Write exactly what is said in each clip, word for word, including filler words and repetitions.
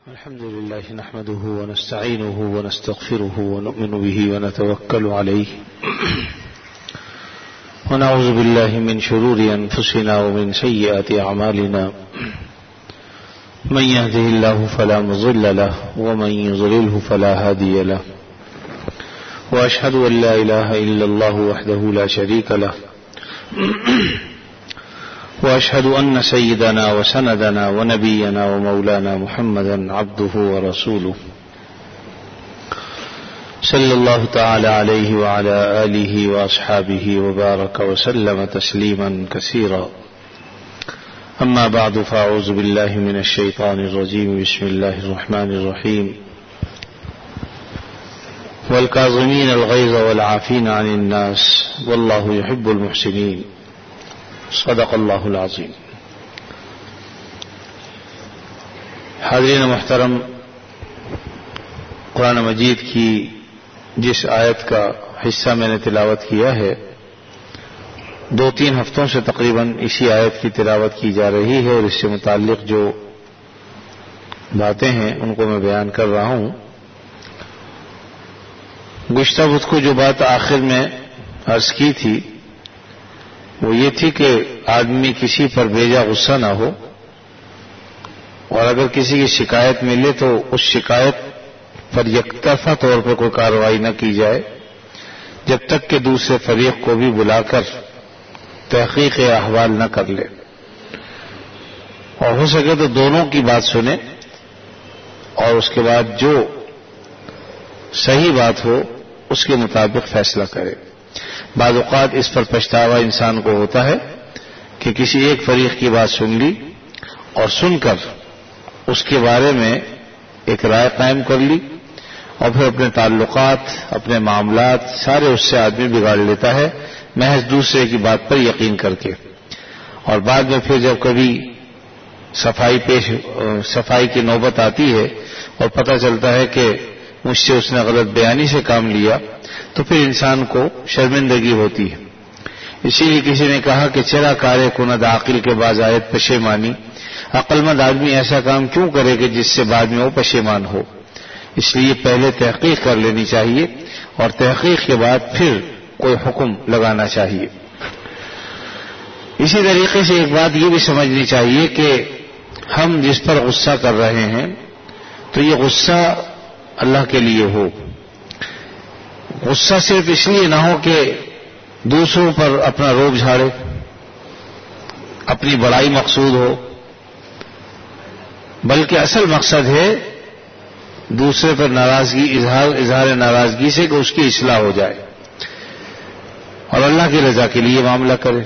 الحمد لله نحمده ونستعينه ونستغفره ونؤمن به ونتوكل عليه ونعوذ بالله من شرور أنفسنا ومن سيئات أعمالنا من يهده الله فلا مضل له ومن يضلله فلا هادي له وأشهد أن لا إله إلا الله وحده لا شريك له وأشهد أن سيدنا وسندنا ونبينا ومولانا محمدا عبده ورسوله صلى الله تعالى عليه وعلى آله وأصحابه وبارك وسلم تسليما كثيرا. أما بعد فأعوذ بالله من الشيطان الرجيم. بسم الله الرحمن الرحيم. والكاظمين الغيظ والعافين عن الناس والله يحب المحسنين. صدق اللہ العظیم. حاضرین محترم، قرآن مجید کی جس آیت کا حصہ میں نے تلاوت کیا ہے، دو تین ہفتوں سے تقریباً اسی آیت کی تلاوت کی جا رہی ہے اور اس سے متعلق جو باتیں ہیں ان کو میں بیان کر رہا ہوں. گزشتہ بدھ کو جو بات آخر میں عرض کی تھی وہ یہ تھی کہ آدمی کسی پر بیجا غصہ نہ ہو، اور اگر کسی کی شکایت ملے تو اس شکایت پر یک طرفہ طور پر کوئی کارروائی نہ کی جائے جب تک کہ دوسرے فریق کو بھی بلا کر تحقیق احوال نہ کر لے، اور ہو سکے تو دونوں کی بات سنے اور اس کے بعد جو صحیح بات ہو اس کے مطابق فیصلہ کرے. بعض اوقات اس پر پچھتاوا انسان کو ہوتا ہے کہ کسی ایک فریق کی بات سن لی اور سن کر اس کے بارے میں ایک رائے قائم کر لی اور پھر اپنے تعلقات، اپنے معاملات سارے اس سے آدمی بگاڑ لیتا ہے محض دوسرے کی بات پر یقین کر کے. اور بعد میں پھر جب کبھی صفائی پیش صفائی کی نوبت آتی ہے اور پتہ چلتا ہے کہ مجھ سے اس نے غلط بیانی سے کام لیا تو پھر انسان کو شرمندگی ہوتی ہے. اسی لیے کسی نے کہا کہ چرا کارے کند عاقل کے باز آیت پشیمانی. عقل مند آدمی ایسا کام کیوں کرے کہ جس سے بعد میں وہ پشیمان ہو؟ اس لیے پہلے تحقیق کر لینی چاہیے اور تحقیق کے بعد پھر کوئی حکم لگانا چاہیے. اسی طریقے سے ایک بات یہ بھی سمجھنی چاہیے کہ ہم جس پر غصہ کر رہے ہیں تو یہ غصہ اللہ کے لیے ہو. غصہ صرف اس لیے نہ ہو کہ دوسروں پر اپنا روب جھاڑے، اپنی بڑائی مقصود ہو، بلکہ اصل مقصد ہے دوسرے پر ناراضگی اظہار اظہار ناراضگی سے کہ اس کی اصلاح ہو جائے اور اللہ کی رضا کے لیے معاملہ کرے.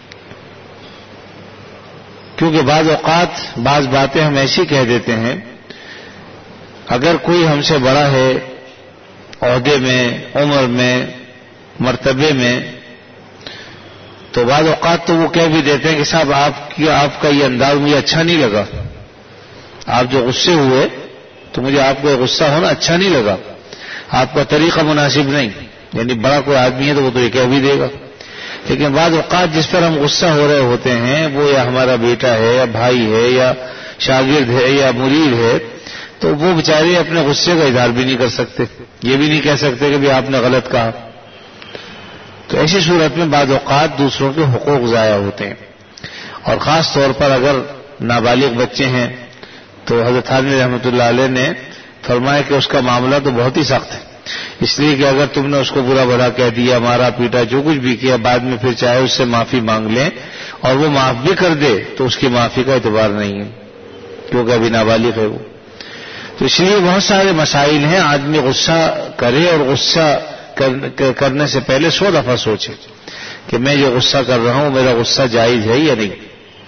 کیونکہ بعض اوقات بعض باتیں ہم ایسی کہہ دیتے ہیں، اگر کوئی ہم سے بڑا ہے عہدے میں، عمر میں، مرتبے میں، تو بعض اوقات تو وہ کہہ بھی دیتے ہیں کہ صاحب آپ کی آپ کا یہ انداز مجھے اچھا نہیں لگا، آپ جو غصے ہوئے تو مجھے آپ کا غصہ ہونا اچھا نہیں لگا، آپ کا طریقہ مناسب نہیں. یعنی بڑا کوئی آدمی ہے تو وہ تو یہ کہہ بھی دے گا. لیکن بعض اوقات جس پر ہم غصہ ہو رہے ہوتے ہیں وہ یا ہمارا بیٹا ہے یا بھائی ہے یا شاگرد ہے یا مرید ہے، تو وہ بیچارے اپنے غصے کا اظہار بھی نہیں کر سکتے، یہ بھی نہیں کہہ سکتے کہ بھی آپ نے غلط کہا. تو ایسی صورت میں بعض اوقات دوسروں کے حقوق ضائع ہوتے ہیں. اور خاص طور پر اگر نابالغ بچے ہیں تو حضرت حامد رحمۃ اللہ علیہ نے فرمایا کہ اس کا معاملہ تو بہت ہی سخت ہے، اس لیے کہ اگر تم نے اس کو برا بھلا کہہ دیا، مارا پیٹا، جو کچھ بھی کیا، بعد میں پھر چاہے اس سے معافی مانگ لیں اور وہ معاف بھی کر دے تو اس کی معافی کا اعتبار نہیں ہے کیونکہ ابھی نابالغ ہے وہ. تو اس لیے بہت سارے مسائل ہیں. آدمی غصہ کرے اور غصہ کرنے سے پہلے سو دفعہ سوچے کہ میں جو غصہ کر رہا ہوں میرا غصہ جائز ہے یا نہیں.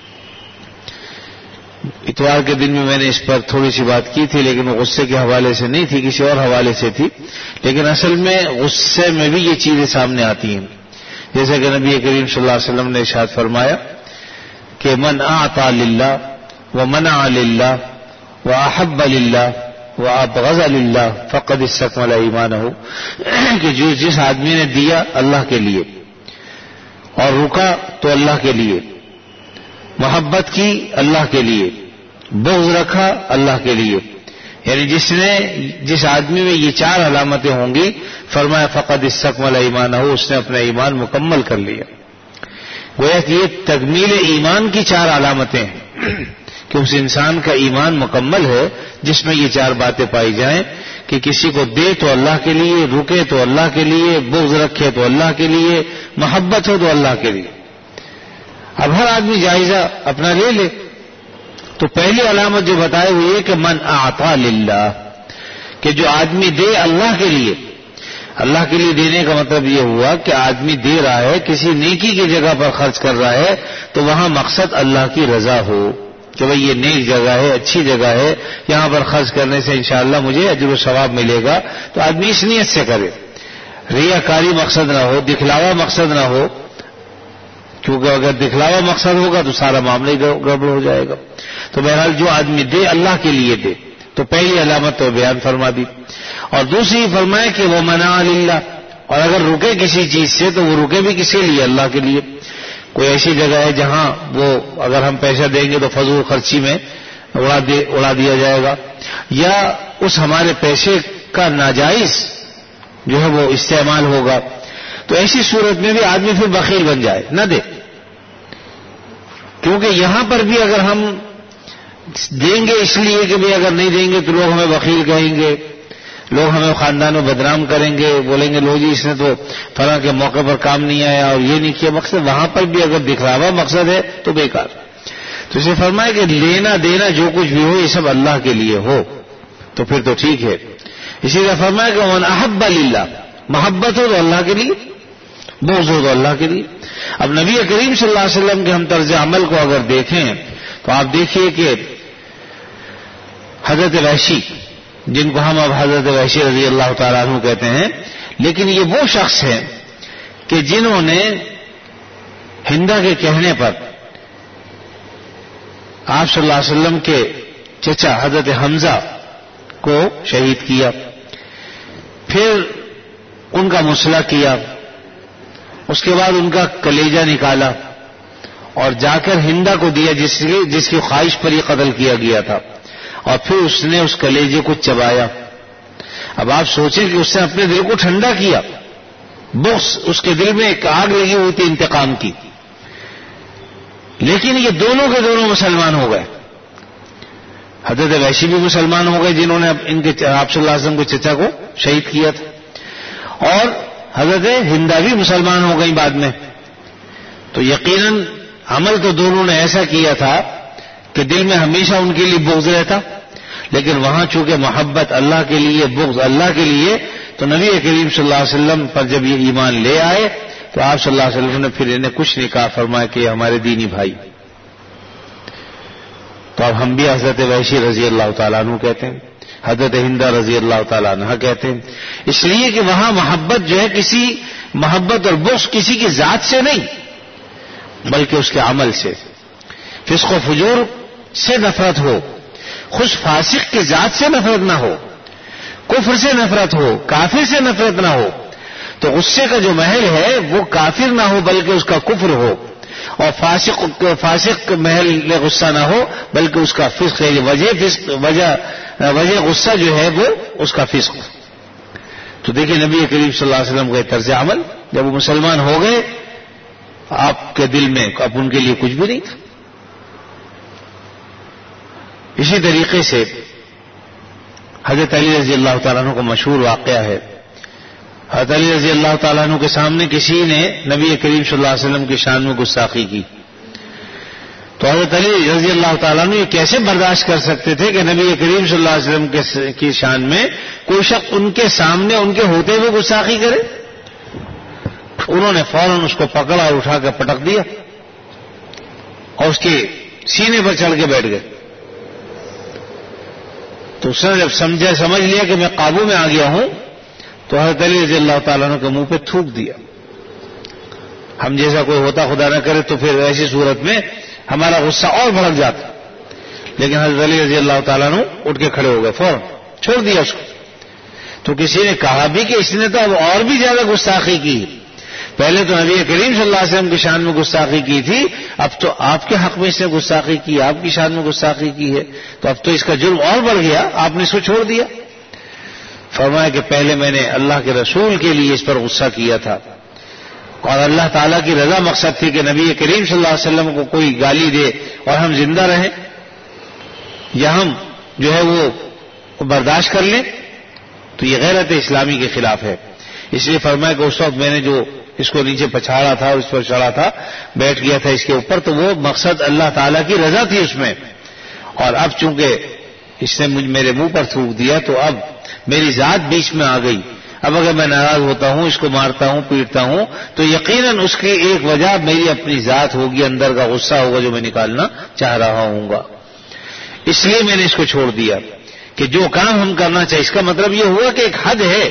اتوار کے دن میں میں نے اس پر تھوڑی سی بات کی تھی، لیکن وہ غصے کے حوالے سے نہیں تھی، کسی اور حوالے سے تھی. لیکن اصل میں غصے میں بھی یہ چیزیں سامنے آتی ہیں. جیسے کہ نبی کریم صلی اللہ علیہ وسلم نے ارشاد فرمایا کہ من اعطى للہ ومنع للہ وَأَحَبَّ لِلَّهِ وَأَبْغَضَ لِلَّهِ فَقَدِ اسْتَكْمَلَ ایمانہ، کہ جو جس آدمی نے دیا اللہ کے لیے اور رکا تو اللہ کے لیے، محبت کی اللہ کے لیے، بغض رکھا اللہ کے لیے، یعنی جس نے جس آدمی میں یہ چار علامتیں ہوں گی فرمایا فقد استکمل ایمانہ، اس نے اپنا ایمان مکمل کر لیا. گویا کہ یہ تکمیل ایمان کی چار علامتیں ہیں کہ اس انسان کا ایمان مکمل ہے جس میں یہ چار باتیں پائی جائیں کہ کسی کو دے تو اللہ کے لیے، رکے تو اللہ کے لیے، بغض رکھے تو اللہ کے لیے، محبت ہو تو اللہ کے لیے. اب ہر آدمی جائزہ اپنا لے لے. تو پہلی علامت جو بتائے وہ یہ کہ من اعطا للہ، کہ جو آدمی دے اللہ کے لیے. اللہ کے لیے دینے کا مطلب یہ ہوا کہ آدمی دے رہا ہے کسی نیکی کی جگہ پر خرچ کر رہا ہے تو وہاں مقصد اللہ کی رضا ہو کہ بھئی یہ نیک جگہ ہے، اچھی جگہ ہے، یہاں پر خرچ کرنے سے انشاءاللہ مجھے اجر و ثواب ملے گا. تو آدمی اس نیت سے کرے، ریاکاری مقصد نہ ہو، دکھلاوا مقصد نہ ہو، کیونکہ اگر دکھلاوا مقصد ہوگا تو سارا معاملہ ہی گڑبڑ ہو جائے گا. تو بہرحال جو آدمی دے اللہ کے لیے دے. تو پہلی علامت تو بیان فرما دی. اور دوسری فرمائے کہ وہ منع للہ، اور اگر رکے کسی چیز سے تو وہ رکے بھی کسی لیے، اللہ کے لیے. کوئی ایسی جگہ ہے جہاں وہ اگر ہم پیسہ دیں گے تو فضول خرچی میں اڑا دے اڑا دیا جائے گا، یا اس ہمارے پیسے کا ناجائز جو ہے وہ استعمال ہوگا، تو ایسی صورت میں بھی آدمی پھر بخیل بن جائے، نہ دے. کیونکہ یہاں پر بھی اگر ہم دیں گے اس لیے کہ بھی اگر نہیں دیں گے تو لوگ ہمیں بخیل کہیں گے، لوگ ہمیں خاندان میں بدنام کریں گے، بولیں گے لو جی اس نے تو فلاں کے موقع پر کام نہیں آیا اور یہ نہیں کیا. مقصد وہاں پر بھی اگر دکھلاوا مقصد ہے تو بیکار. تو اسے فرمایا کہ لینا دینا جو کچھ بھی ہو یہ سب اللہ کے لیے ہو تو پھر تو ٹھیک ہے. اسی طرح فرمایا کہ من احب للہ، محبت ہو تو اللہ کے لیے، بغض ہو تو اللہ کے لیے. اب نبی کریم صلی اللہ علیہ وسلم کے ہم طرز عمل کو اگر دیکھیں تو آپ دیکھیے کہ حضرت وحشی، جن کو ہم اب حضرت وحشی رضی اللہ تعالیٰ عنہ کہتے ہیں، لیکن یہ وہ شخص ہیں کہ جنہوں نے ہندا کے کہنے پر آپ صلی اللہ علیہ وسلم کے چچا حضرت حمزہ کو شہید کیا، پھر ان کا مسئلہ کیا، اس کے بعد ان کا کلیجہ نکالا اور جا کر ہندا کو دیا جس کی جس کی خواہش پر یہ قتل کیا گیا تھا، اور پھر اس نے اس کلیجے کو چبایا. اب آپ سوچیں کہ اس نے اپنے دل کو ٹھنڈا کیا، بغض اس کے دل میں ایک آگ لگی ہوئی تھی انتقام کی، لیکن یہ دونوں کے دونوں مسلمان ہو گئے. حضرت وحشی بھی مسلمان ہو گئے جنہوں نے ان کے آپ صلی اللہ علیہ وسلم کے چچا کو شہید کیا تھا، اور حضرت ہندا بھی مسلمان ہو گئی بعد میں. تو یقیناً عمل تو دونوں نے ایسا کیا تھا کہ دل میں ہمیشہ ان کے لیے بغض رہتا، لیکن وہاں چونکہ محبت اللہ کے لیے، بغض اللہ کے لیے، تو نبی کریم صلی اللہ علیہ وسلم پر جب یہ ایمان لے آئے تو آپ صلی اللہ علیہ وسلم نے پھر انہیں کچھ نہیں کہا، فرمایا کہ ہمارے دینی بھائی. تو اب ہم بھی حضرت وحشی رضی اللہ تعالیٰ عنہ کہتے ہیں، حضرت ہندا رضی اللہ تعالیٰ عنہ کہتے ہیں، اس لیے کہ وہاں محبت جو ہے کسی محبت اور بغض کسی کی ذات سے نہیں بلکہ اس کے عمل سے. فسق و فجور سے نفرت ہو، خوش فاسق کی ذات سے نفرت نہ ہو، کفر سے نفرت ہو، کافر سے نفرت نہ ہو. تو غصے کا جو محل ہے وہ کافر نہ ہو بلکہ اس کا کفر ہو، اور فاسق فاسق محل غصہ نہ ہو بلکہ اس کا فسق ہے. وجہ فسق وجہ وجہ غصہ جو ہے وہ اس کا فسق. تو دیکھیں نبی کریم صلی اللہ علیہ وسلم کا طرز عمل، جب وہ مسلمان ہو گئے آپ کے دل میں اب ان کے لیے کچھ بھی نہیں تھا. اسی طریقے سے حضرت علی رضی اللہ تعالیٰ عنہ کا مشہور واقعہ ہے. حضرت علی رضی اللہ تعالیٰ عنہ کے سامنے کسی نے نبی کریم صلی اللہ علیہ وسلم کی شان میں گستاخی کی، تو حضرت علی رضی اللہ تعالیٰ عنہ یہ کیسے برداشت کر سکتے تھے کہ نبی کریم صلی اللہ علیہ وسلم کی شان میں کوئی شخص ان کے سامنے ان کے ہوتے ہوئے گستاخی کرے. انہوں نے فوراً اس کو پکڑا اور اٹھا کر پٹک دیا اور اس کے سینے پر چڑھ کے بیٹھ گئے. تو اس نے جب سمجھا سمجھ لیا کہ میں قابو میں آ گیا ہوں تو حضرت علی رضی اللہ تعالیٰ عنہ کے منہ پہ تھوک دیا. ہم جیسا کوئی ہوتا خدا نہ کرے تو پھر ایسی صورت میں ہمارا غصہ اور بھڑک جاتا، لیکن حضرت علی رضی اللہ تعالیٰ عنہ اٹھ کے کھڑے ہو گئے، فوراً چھوڑ دیا اس کو. تو کسی نے کہا بھی کہ اس نے تو اب اور بھی زیادہ گستاخی کی، پہلے تو نبی کریم صلی اللہ علیہ وسلم کی شان میں گستاخی کی تھی، اب تو آپ کے حق میں اس نے گستاخی کی، آپ کی شان میں گستاخی کی ہے، تو اب تو اس کا جرم اور بڑھ گیا، آپ نے اس کو چھوڑ دیا۔ فرمایا کہ پہلے میں نے اللہ کے رسول کے لیے اس پر غصہ کیا تھا، اور اللہ تعالیٰ کی رضا مقصد تھی کہ نبی کریم صلی اللہ علیہ وسلم کو کوئی گالی دے اور ہم زندہ رہیں، یا ہم جو ہے وہ برداشت کر لیں، تو یہ غیرت اسلامی کے خلاف ہے۔ اس لیے فرمایا کہ اس وقت میں نے جو اس کو نیچے پچھاڑا تھا اور اس پر چڑھا تھا، بیٹھ گیا تھا اس کے اوپر، تو وہ مقصد اللہ تعالیٰ کی رضا تھی اس میں، اور اب چونکہ اس نے مجھ میرے منہ پر تھوک دیا تو اب میری ذات بیچ میں آ گئی۔ اب اگر میں ناراض ہوتا ہوں، اس کو مارتا ہوں، پیٹتا ہوں، تو یقیناً اس کی ایک وجہ میری اپنی ذات ہوگی، اندر کا غصہ ہوگا جو میں نکالنا چاہ رہا ہوں گا، اس لیے میں نے اس کو چھوڑ دیا کہ جو کام ہم کرنا چاہیے۔ اس کا مطلب یہ ہوا کہ ایک حد ہے،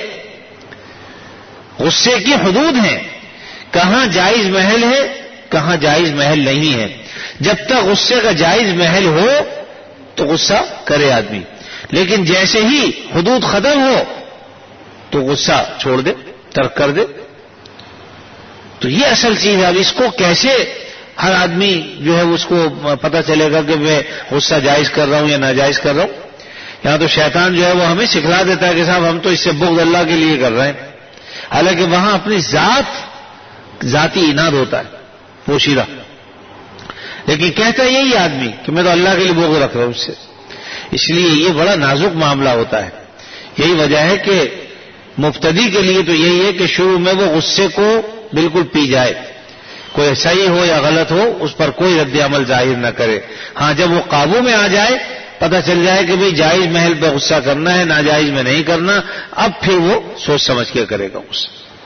غصے کی حدود ہیں، کہاں جائز محل ہے، کہاں جائز محل نہیں ہے۔ جب تک غصے کا جائز محل ہو تو غصہ کرے آدمی، لیکن جیسے ہی حدود ختم ہو تو غصہ چھوڑ دے، ترک کر دے۔ تو یہ اصل چیز ہے۔ اب اس کو کیسے ہر آدمی جو ہے اس کو پتہ چلے گا کہ میں غصہ جائز کر رہا ہوں یا ناجائز کر رہا ہوں؟ یہاں تو شیطان جو ہے وہ ہمیں سکھلا دیتا ہے کہ صاحب ہم تو اس سے بغض اللہ کے لیے کر رہے ہیں، حالانکہ وہاں اپنی ذات ذاتی اناد ہوتا ہے پوشیدہ، لیکن کہتا یہی آدمی کہ میں تو اللہ کے لیے بغض رکھ رہا ہوں اس سے۔ اس لیے یہ بڑا نازک معاملہ ہوتا ہے۔ یہی وجہ ہے کہ مبتدی کے لیے تو یہی ہے کہ شروع میں وہ غصے کو بالکل پی جائے، کوئی صحیح ہو یا غلط ہو اس پر کوئی رد عمل ظاہر نہ کرے۔ ہاں جب وہ قابو میں آ جائے، پتہ چل جائے کہ بھئی جائز محل پہ غصہ کرنا ہے، ناجائز میں نہیں کرنا، اب پھر وہ سوچ سمجھ کے کرے گا غصہ۔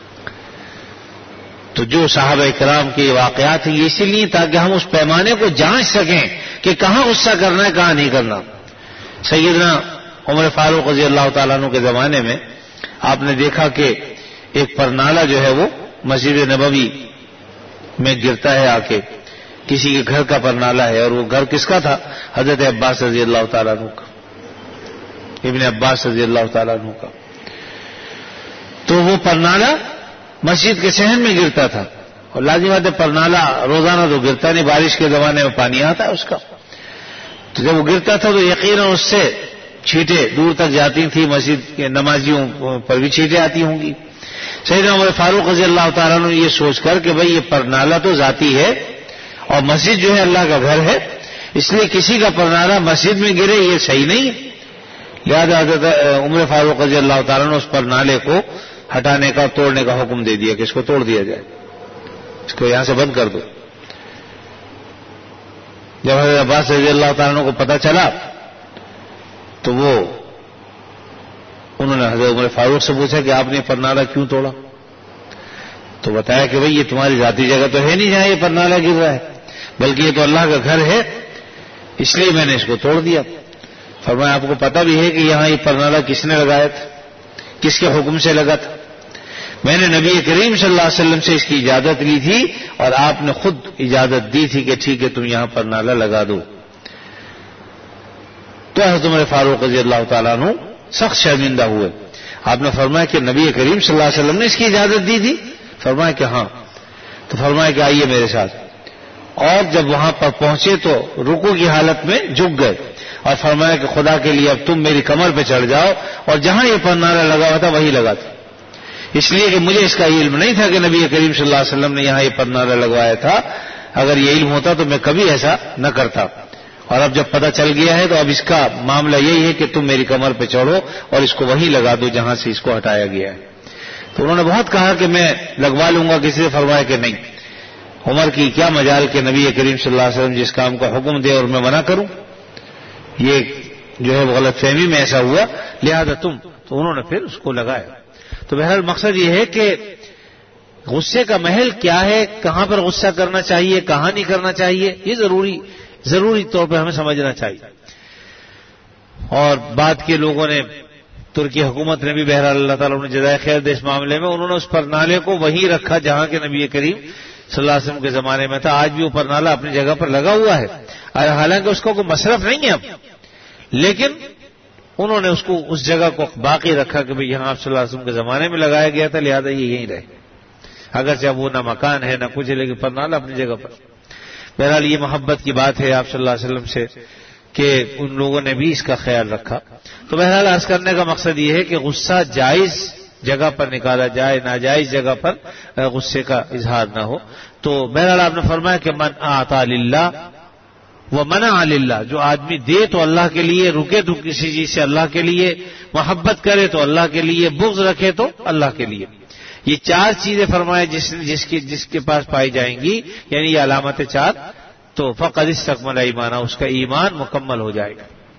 تو جو صحابہ کرام کے واقعات ہیں یہ اسی لیے تاکہ ہم اس پیمانے کو جانچ سکیں کہ کہاں غصہ کرنا ہے، کہاں نہیں کرنا۔ سیدنا عمر فاروق رضی اللہ تعالیٰ عنہ کے زمانے میں آپ نے دیکھا کہ ایک پرنالہ جو ہے وہ مسجد نبوی میں گرتا ہے آ کے، کسی کے گھر کا پرنالہ ہے، اور وہ گھر کس کا تھا؟ حضرت عباس رضی اللہ تعالیٰ عنہ کا، ابن عباس رضی اللہ تعالیٰ عنہ کا۔ تو وہ پرنالہ مسجد کے صحن میں گرتا تھا، اور لازم بات ہے پرنالہ روزانہ تو گرتا نہیں، بارش کے زمانے میں پانی آتا ہے اس کا، تو جب وہ گرتا تھا تو یقیناً اس سے چھینٹیں دور تک جاتی تھیں، مسجد کے نمازیوں پر بھی چھینٹیں آتی ہوں گی۔ سیدنا عمر فاروق رضی اللہ تعالیٰ نے یہ سوچ کر کہ بھئی یہ پرنالہ تو ذاتی ہے اور مسجد جو ہے اللہ کا گھر ہے، اس لیے کسی کا پرنالہ مسجد میں گرے یہ صحیح نہیں ہے، لہذا حضرت عمر فاروق رضی اللہ تعالیٰ نے اس پرنالے کو ہٹانے کا، توڑنے کا حکم دے دیا کہ اس کو توڑ دیا جائے، اس کو یہاں سے بند کر دو۔ جب حضرت عباس رضی اللہ تعالیٰ کو پتہ چلا تو وہ انہوں نے حضرت عمر فاروق سے پوچھا کہ آپ نے پرنالہ کیوں توڑا؟ تو بتایا کہ بھئی یہ تمہاری ذاتی جگہ تو ہے نہیں جہاں یہ پرنالہ گر رہا ہے، بلکہ یہ تو اللہ کا گھر ہے، اس لیے میں نے اس کو توڑ دیا۔ فرمایا آپ کو پتہ بھی ہے کہ یہاں یہ پرنالہ کس نے لگایا تھا، کس کے حکم سے لگا تھا؟ میں نے نبی کریم صلی اللہ علیہ وسلم سے اس کی اجازت لی تھی اور آپ نے خود اجازت دی تھی کہ ٹھیک ہے تم یہاں پرنالہ لگا دو۔ تو حضرت عمر فاروق رضی اللہ تعالیٰ عنہ سخت شرمندہ ہوئے۔ آپ نے فرمایا کہ نبی کریم صلی اللہ علیہ وسلم نے اس کی اجازت دی تھی؟ فرمایا کہ ہاں۔ تو فرمایا کہ آئیے میرے ساتھ، اور جب وہاں پر پہنچے تو رکوع کی حالت میں جھک گئے اور فرمایا کہ خدا کے لیے اب تم میری کمر پہ چڑھ جاؤ، اور جہاں یہ پرنالہ لگا ہوا تھا وہی لگا تھا، اس لیے کہ مجھے اس کا علم نہیں تھا کہ نبی کریم صلی اللہ علیہ وسلم نے یہاں یہ پرنالہ لگوایا تھا، اگر یہ علم ہوتا تو میں کبھی ایسا نہ کرتا، اور اب جب پتہ چل گیا ہے تو اب اس کا معاملہ یہی ہے کہ تم میری کمر پہ چڑھو اور اس کو وہیں لگا دو جہاں سے اس کو ہٹایا گیا ہے۔ تو انہوں نے بہت کہا کہ میں لگوا لوں گا، کسی سے فرمایا کہ نہیں، عمر کی کیا مجال کہ نبی کریم صلی اللہ علیہ وسلم جس کام کا حکم دے اور میں منع کروں، یہ جو ہے غلط فہمی میں ایسا ہوا، لہذا تم تو انہوں نے پھر اس کو لگایا۔ تو بہرحال مقصد یہ ہے کہ غصے کا محل کیا ہے، کہاں پر غصہ کرنا چاہیے، کہاں نہیں کرنا چاہیے، یہ ضروری ضروری طور پہ ہمیں سمجھنا چاہیے۔ اور بعد کے لوگوں نے، ترکی حکومت نے بھی بہرحال اللہ تعالیٰ نے جزائے خیر دے اس معاملے میں، انہوں نے اس پرنالے کو وہیں رکھا جہاں کے نبی کریم صلی اللہ علیہ وسلم کے زمانے میں تھا۔ آج بھی وہ پرنالہ اپنی جگہ پر لگا ہوا ہے، حالانکہ اس کا کوئی مصرف نہیں ہے اب، لیکن انہوں نے اس کو اس جگہ کو باقی رکھا کہ بھئی یہاں آپ صلی اللہ علیہ وسلم کے زمانے میں لگایا گیا تھا، لہذا یہ یہیں رہے۔ اگرچہ وہ نہ مکان ہے نہ کچھ ہے، لیکن پر نالا اپنی جگہ پر. بہرحال یہ محبت کی بات ہے آپ صلی اللہ علیہ وسلم سے کہ ان لوگوں نے بھی اس کا خیال رکھا. تو بہرحال عرض کرنے کا مقصد یہ ہے کہ غصہ جائز جگہ پر نکالا جائے، ناجائز جگہ پر غصے کا اظہار نہ ہو. تو بہرحال آپ نے فرمایا کہ من اعطا للہ ومنع للہ، جو آدمی دے تو اللہ کے لیے، رکے تو کسی چیز سے اللہ کے لیے، محبت کرے تو اللہ کے لیے، بغض رکھے تو اللہ کے لیے. یہ چار چیزیں فرمائے جس جس کے جس کے پاس پائی جائیں گی، یعنی یہ علامت چار، تو فقد استکمل ایمانہ، اس کا ایمان مکمل ہو جائے گا.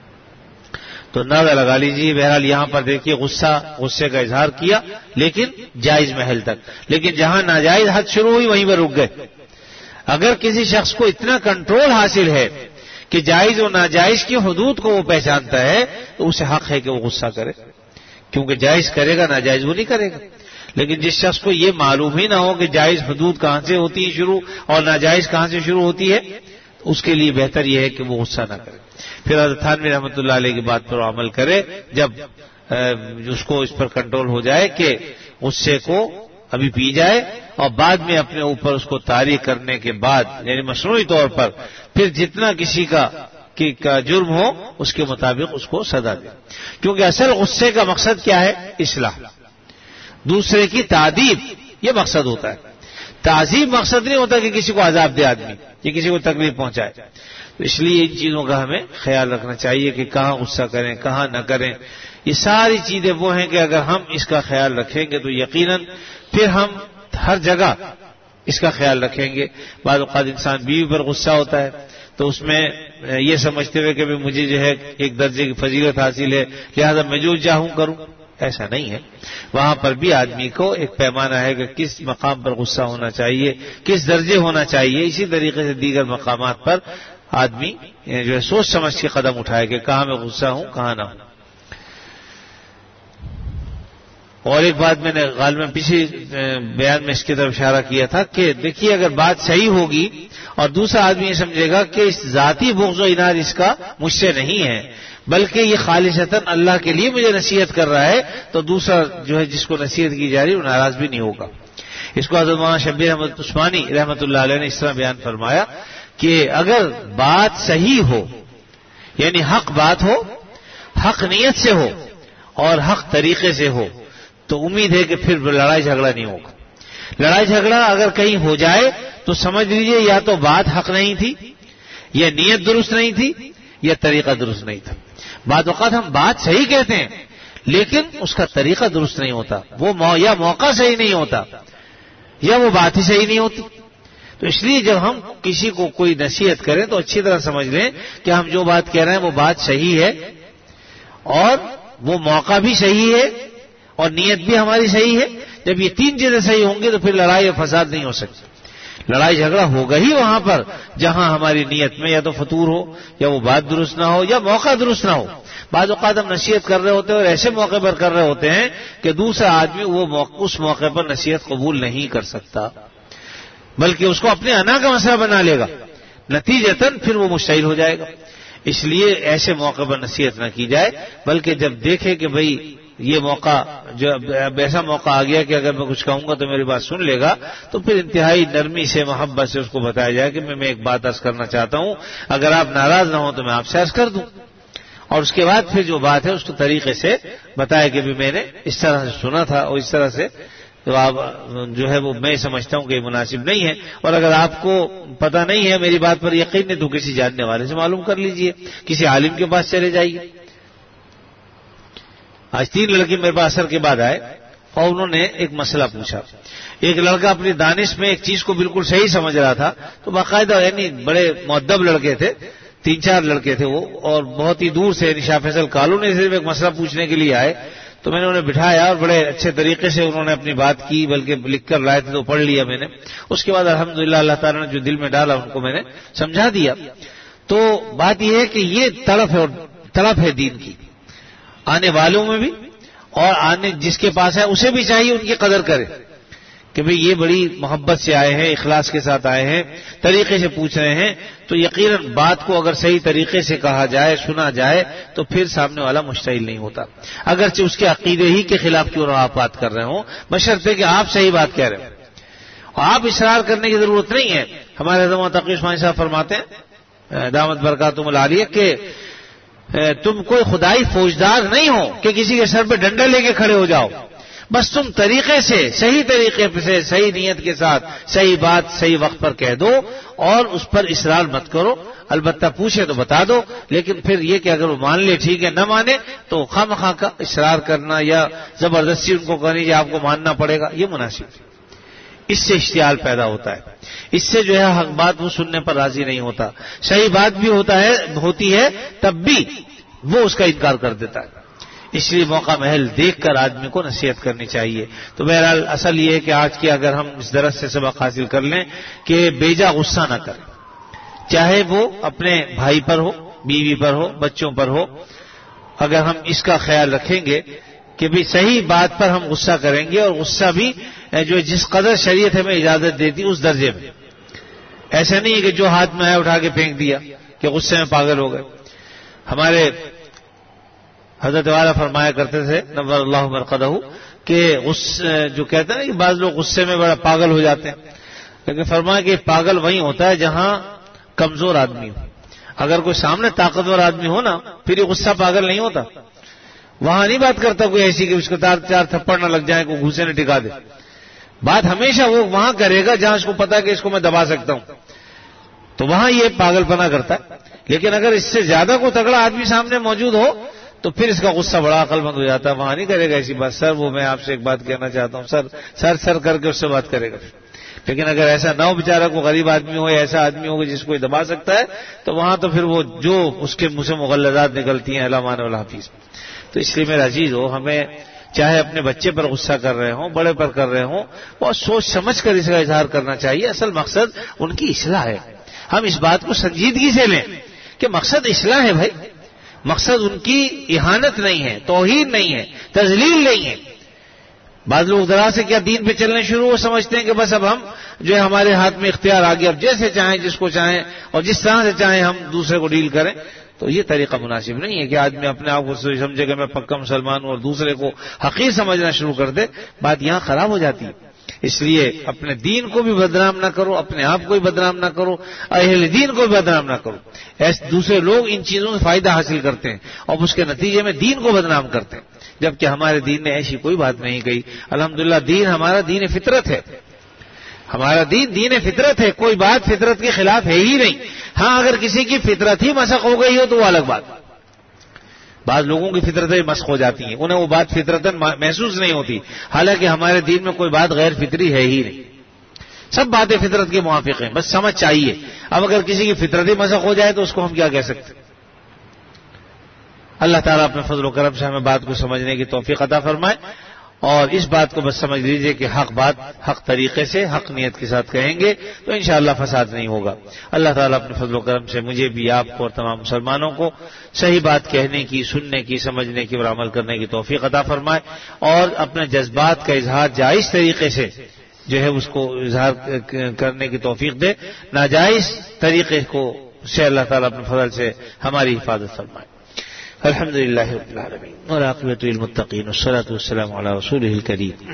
تو اندازہ لگا لیجیے. بہرحال یہاں پر دیکھیے غصہ غصے کا اظہار کیا لیکن جائز محل تک، لیکن جہاں ناجائز حد شروع ہوئی وہیں پر رک گئے. اگر کسی شخص کو اتنا کنٹرول حاصل ہے کہ جائز و ناجائز کی حدود کو وہ پہچانتا ہے تو اسے حق ہے کہ وہ غصہ کرے، کیونکہ جائز کرے گا ناجائز وہ نہیں کرے گا. لیکن جس شخص کو یہ معلوم ہی نہ ہو کہ جائز حدود کہاں سے ہوتی ہے شروع اور ناجائز کہاں سے شروع ہوتی ہے، اس کے لیے بہتر یہ ہے کہ وہ غصہ نہ کرے. پھر حضرت تھانوی رحمۃ اللہ علیہ کی بات پر عمل کرے جب اس کو اس پر کنٹرول ہو جائے کہ غصے کو ابھی پی جائے اور بعد میں اپنے اوپر اس کو طاری کرنے کے بعد، یعنی مصنوعی طور پر پھر جتنا کسی کا کا جرم ہو اس کے مطابق اس کو سزا دے. کیونکہ اصل غصے کا مقصد کیا ہے؟ اصلاح، دوسرے کی تعذیب، یہ مقصد ہوتا ہے. تعذیب مقصد نہیں ہوتا کہ کسی کو عذاب دے آدمی یا کسی کو تکلیف پہنچائے. تو اس لیے ان چیزوں کا ہمیں خیال رکھنا چاہیے کہ کہاں غصہ کریں کہاں نہ کریں. یہ ساری چیزیں وہ ہیں کہ اگر ہم اس کا خیال رکھیں گے تو یقیناً پھر ہم ہر جگہ اس کا خیال رکھیں گے. بعض اوقات انسان بیوی پر غصہ ہوتا ہے تو اس میں یہ سمجھتے ہوئے کہ مجھے جو ہے ایک درجے کی فضیلت حاصل ہے لہذا میں جو چاہوں کروں، ایسا نہیں ہے. وہاں پر بھی آدمی کو ایک پیمانہ ہے کہ کس مقام پر غصہ ہونا چاہیے، کس درجے ہونا چاہیے. اسی طریقے سے دیگر مقامات پر آدمی جو ہے سوچ سمجھ کے قدم اٹھائے کہ کہاں میں غصہ ہوں کہاں نہ ہوں. اور ایک بات میں نے غالباً پچھلے بیان میں اس کی طرف اشارہ کیا تھا کہ دیکھیے اگر بات صحیح ہوگی اور دوسرا آدمی یہ سمجھے گا کہ اس ذاتی بغض و اناد اس کا مجھ سے نہیں ہے بلکہ یہ خالصتاً اللہ کے لیے مجھے نصیحت کر رہا ہے، تو دوسرا جو ہے جس کو نصیحت کی جا رہی ہے وہ ناراض بھی نہیں ہوگا. اس کو حضرت مولانا شبیر احمد عثمانی رحمۃ اللہ علیہ نے اس طرح بیان فرمایا کہ اگر بات صحیح ہو، یعنی حق بات ہو، حق نیت سے ہو اور حق طریقے سے ہو، تو امید ہے کہ پھر لڑائی جھگڑا نہیں ہوگا. لڑائی جھگڑا اگر کہیں ہو جائے تو سمجھ لیجئے یا تو بات حق نہیں تھی، یا نیت درست نہیں تھی، یا طریقہ درست نہیں تھا. بعض اوقات ہم بات صحیح کہتے ہیں لیکن اس کا طریقہ درست نہیں ہوتا، وہ یا موقع صحیح نہیں ہوتا یا وہ بات ہی صحیح نہیں ہوتی. تو اس لیے جب ہم کسی کو کوئی نصیحت کریں تو اچھی طرح سمجھ لیں کہ ہم جو بات کہہ رہے ہیں وہ بات صحیح ہے اور وہ موقع بھی صحیح ہے اور نیت بھی ہماری صحیح ہے. جب یہ تین چیزیں صحیح ہوں گی تو پھر لڑائی اور فساد نہیں ہو سکتی. لڑائی جھگڑا ہوگا ہی وہاں پر جہاں ہماری نیت میں یا تو فطور ہو یا وہ بات درست نہ ہو یا موقع درست نہ ہو. بعض اوقات ہم نصیحت کر رہے ہوتے ہیں اور ایسے موقع پر کر رہے ہوتے ہیں کہ دوسرا آدمی وہ موقع اس موقع پر نصیحت قبول نہیں کر سکتا بلکہ اس کو اپنے انا کا مسئلہ بنا لے گا، نتیجتاً پھر وہ مشتعل ہو جائے گا. اس لیے ایسے موقع پر نصیحت نہ کی جائے بلکہ جب دیکھے کہ بھئی یہ موقع جو اب ایسا موقع آ گیا کہ اگر میں کچھ کہوں گا تو میری بات سن لے گا، تو پھر انتہائی نرمی سے محبت سے اس کو بتایا جائے کہ میں ایک بات عرض کرنا چاہتا ہوں، اگر آپ ناراض نہ ہوں تو میں آپ سے عرض کر دوں. اور اس کے بعد پھر جو بات ہے اس کو طریقے سے بتایا کہ بھی میں نے اس طرح سے سنا تھا اور اس طرح سے تو آپ جو ہے وہ میں سمجھتا ہوں کہ یہ مناسب نہیں ہے. اور اگر آپ کو پتہ نہیں ہے میری بات پر یقین نہیں تو کسی جاننے والے سے معلوم کر لیجئے، کسی عالم کے پاس چلے جائیے. آج تین لڑکے میرے پاس اثر کے بعد آئے اور انہوں نے ایک مسئلہ پوچھا. ایک لڑکا اپنی دانش میں ایک چیز کو بالکل صحیح سمجھ رہا تھا، تو باقاعدہ یعنی بڑے مؤدب لڑکے تھے، تین چار لڑکے تھے وہ، اور بہت ہی دور سے شاہ فیصل کالونی سے ایک مسئلہ پوچھنے کے لیے آئے. تو میں نے انہیں بٹھایا اور بڑے اچھے طریقے سے انہوں نے اپنی بات کی، بلکہ لکھ کر لائے تھے تو پڑھ لیا میں نے. اس کے بعد الحمدللہ اللہ تعالیٰ نے جو دل میں ڈالا ان کو میں نے سمجھا دیا. تو بات یہ ہے کہ یہ تڑپ ہے اور تڑپ ہے دین کی، آنے والوں میں بھی اور آنے جس کے پاس ہے اسے بھی چاہیے ان کی قدر کرے کہ بھئی یہ بڑی محبت سے آئے ہیں، اخلاص کے ساتھ آئے ہیں، طریقے سے پوچھ رہے ہیں. تو یقیناً بات کو اگر صحیح طریقے سے کہا جائے، سنا جائے تو پھر سامنے والا مشتعل نہیں ہوتا، اگرچہ اس کے عقیدے ہی کے خلاف کیوں نہ آپ بات کر رہے ہوں، بشرطے کہ آپ صحیح بات کہہ رہے ہوں. آپ اصرار کرنے کی ضرورت نہیں ہے. ہمارے حضرت تقی عثمانی صاحب فرماتے ہیں دامت برکاتہم العالیہ کہ تم کوئی خدائی فوجدار نہیں ہو کہ کسی کے سر پہ ڈنڈا لے کے کھڑے ہو جاؤ. بس تم طریقے سے صحیح طریقے سے صحیح نیت کے ساتھ صحیح بات صحیح وقت پر کہہ دو اور اس پر اصرار مت کرو. البتہ پوچھے تو بتا دو، لیکن پھر یہ کہ اگر وہ مان لے ٹھیک ہے، نہ مانے تو خواہ مخواہ کا اصرار کرنا یا زبردستی ان کو کہنی کہ آپ کو ماننا پڑے گا، یہ مناسب ہے. اس سے اشتعال پیدا ہوتا ہے، اس سے جو ہے حق بات وہ سننے پر راضی نہیں ہوتا. صحیح بات بھی ہوتا ہے ہوتی ہے تب بھی وہ اس کا انکار کر دیتا ہے. اس لیے موقع محل دیکھ کر آدمی کو نصیحت کرنی چاہیے. تو بہرحال اصل یہ ہے کہ آج کی اگر ہم اس درس سے سبق حاصل کر لیں کہ بیجا غصہ نہ کریں، چاہے وہ اپنے بھائی پر ہو، بیوی پر ہو، بچوں پر ہو. اگر ہم اس کا خیال رکھیں گے کہ بھی صحیح بات پر ہم غصہ کریں گے، اور غصہ بھی جو جس قدر شریعت ہمیں اجازت دیتی اس درجے میں. ایسا نہیں ہے کہ جو ہاتھ میں آیا اٹھا کے پھینک دیا کہ غصے میں پاگل ہو گئے. ہمارے حضرت والا فرمایا کرتے تھے نور اللہ مرقدہ کہ جو کہتے ہیں نا کہ بعض لوگ غصے میں بڑا پاگل ہو جاتے ہیں، لیکن فرمایا کہ پاگل وہیں ہوتا ہے جہاں کمزور آدمی ہو. اگر کوئی سامنے طاقتور آدمی ہو نا پھر یہ غصہ پاگل نہیں ہوتا. وہاں نہیں بات کرتا کوئی ایسی کہ اس کو چار چار تھپڑ نہ لگ جائے، کوئی گھوسے نہ ٹکا دے. بات ہمیشہ وہ وہاں کرے گا جہاں اس کو پتا کہ اس کو میں دبا سکتا ہوں، تو وہاں یہ پاگل پنا کرتا ہے. لیکن اگر اس سے زیادہ کوئی تگڑا آدمی سامنے موجود ہو تو پھر اس کا غصہ بڑا عقل مند ہو جاتا ہے. وہاں نہیں کرے گا ایسی بات، سر وہ میں آپ سے ایک بات کہنا چاہتا ہوں، سر سر سر کر کے اس سے بات کرے گا. لیکن اگر ایسا نہ ہو بیچارہ کو غریب آدمی ہو یا ایسا آدمی ہو جس کو دبا سکتا ہے تو وہاں تو پھر وہ جو اس کے منہ سے مغلظات نکلتی ہیں اللہ مان والحافظ. تو اس لیے میرا عزیز ہو، ہمیں چاہے اپنے بچے پر غصہ کر رہے ہوں، بڑے پر کر رہے ہوں، اور سوچ سمجھ کر اس کا اظہار کرنا چاہیے. اصل مقصد ان کی اصلاح ہے. ہم اس بات کو سنجیدگی سے لیں کہ مقصد اصلاح ہے بھائی، مقصد ان کی اہانت نہیں ہے، توہین نہیں ہے، تذلیل نہیں ہے. بعض لوگ ذرا سے کیا دین پہ چلنے شروع وہ سمجھتے ہیں کہ بس اب ہم جو ہے ہمارے ہاتھ میں اختیار آ گیا، اب جیسے چاہیں جس کو چاہیں اور جس طرح سے چاہیں ہم دوسرے کو ڈیل کریں. تو یہ طریقہ مناسب نہیں ہے کہ آدمی اپنے آپ کو سمجھے کہ میں پکا مسلمان ہوں اور دوسرے کو حقیر سمجھنا شروع کر دے. بات یہاں خراب ہو جاتی ہے. اس لیے اپنے دین کو بھی بدنام نہ کرو، اپنے آپ کو بھی بدنام نہ کرو، اہل دین کو بھی بدنام نہ کرو. ایسے دوسرے لوگ ان چیزوں سے فائدہ حاصل کرتے ہیں اور اس کے نتیجے میں دین کو بدنام کرتے ہیں، جبکہ ہمارے دین نے ایسی کوئی بات نہیں کہی. الحمدللہ دین ہمارا دین فطرت ہے، ہمارا دین دین فطرت ہے. کوئی بات فطرت کے خلاف ہے ہی نہیں. ہاں اگر کسی کی فطرت ہی مسخ ہو گئی ہو تو وہ الگ بات. بعض لوگوں کی فطرتیں مسخ ہو جاتی ہیں، انہیں وہ بات فطرتاً محسوس نہیں ہوتی، حالانکہ ہمارے دین میں کوئی بات غیر فطری ہے ہی نہیں. سب باتیں فطرت کے موافق ہیں، بس سمجھ چاہیے. اب اگر کسی کی فطرت ہی مسخ ہو جائے تو اس کو ہم کیا کہہ سکتے ہیں. اللہ تعالیٰ اپنے فضل و کرم سے ہمیں بات کو سمجھنے کی توفیق عطا فرمائے، اور اس بات کو بس سمجھ لیجئے کہ حق بات حق طریقے سے حق نیت کے ساتھ کہیں گے تو انشاءاللہ فساد نہیں ہوگا. اللہ تعالیٰ اپنے فضل و کرم سے مجھے بھی، آپ کو اور تمام مسلمانوں کو صحیح بات کہنے کی، سننے کی، سمجھنے کی اور عمل کرنے کی توفیق عطا فرمائے، اور اپنے جذبات کا اظہار جائز طریقے سے جو ہے اس کو اظہار کرنے کی توفیق دے، ناجائز طریقے کو سے اللہ تعالیٰ اپنے فضل سے ہماری حفاظت فرمائے. الحمد للہ رب العالمین والعاقبۃ للمتقین والصلاۃ والسلام علی رسولہ الکریم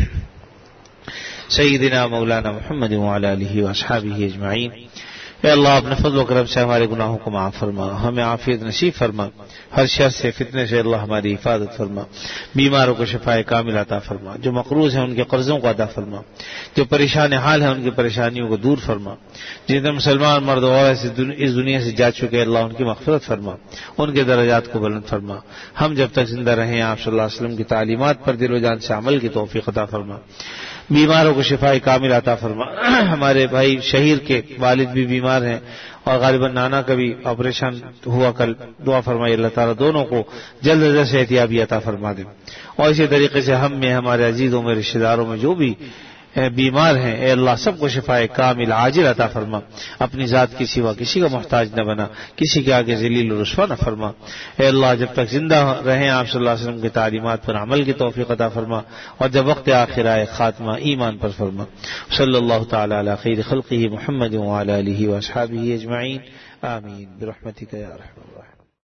سیدنا مولانا محمد وعلی آلہ واصحابہ اجمعین. اے اللہ اپنے فضل و کرم سے ہمارے گناہوں کو معاف فرما، ہمیں عافیت نصیب فرما، ہر شر سے فتنے سے اللہ ہماری حفاظت فرما، بیماروں کو شفاء کامل عطا فرما، جو مقروض ہیں ان کے قرضوں کو ادا فرما، جو پریشان حال ہیں ان کی پریشانیوں کو دور فرما، جتنے مسلمان مرد و عورت اس دنیا سے جا چکے اللہ ان کی مغفرت فرما، ان کے درجات کو بلند فرما. ہم جب تک زندہ رہیں آپ صلی اللہ علیہ وسلم کی تعلیمات پر دل و جان سے عمل کی توفیق عطا فرما، بیماروں کو شفاء کامل عطا فرما. ہمارے بھائی شہیر کے والد بھی بیمار ہیں اور غالباً نانا کا بھی آپریشن ہوا کل، دعا فرمائی اللہ تعالیٰ دونوں کو جلد از جلد صحتیابی عطا فرما دے. اور اسی طریقے سے ہم میں، ہمارے عزیزوں میں، رشتہ داروں میں جو بھی بیمار ہیں اے اللہ سب کو شفاء کامل عاجل عطا فرما. اپنی ذات کی سوا کسی کا محتاج نہ بنا، کسی کے آگے ذلیل و رسوا نہ فرما. اے اللہ جب تک زندہ رہیں آپ صلی اللہ علیہ وسلم کی تعلیمات پر عمل کی توفیق عطا فرما، اور جب وقت آخر آئے خاتمہ ایمان پر فرما. صلی اللہ تعالی علی خیر خلقہ محمد وعلی آلہ واصحابہ اجمعین. آمین برحمتک یا ارحم الراحمین.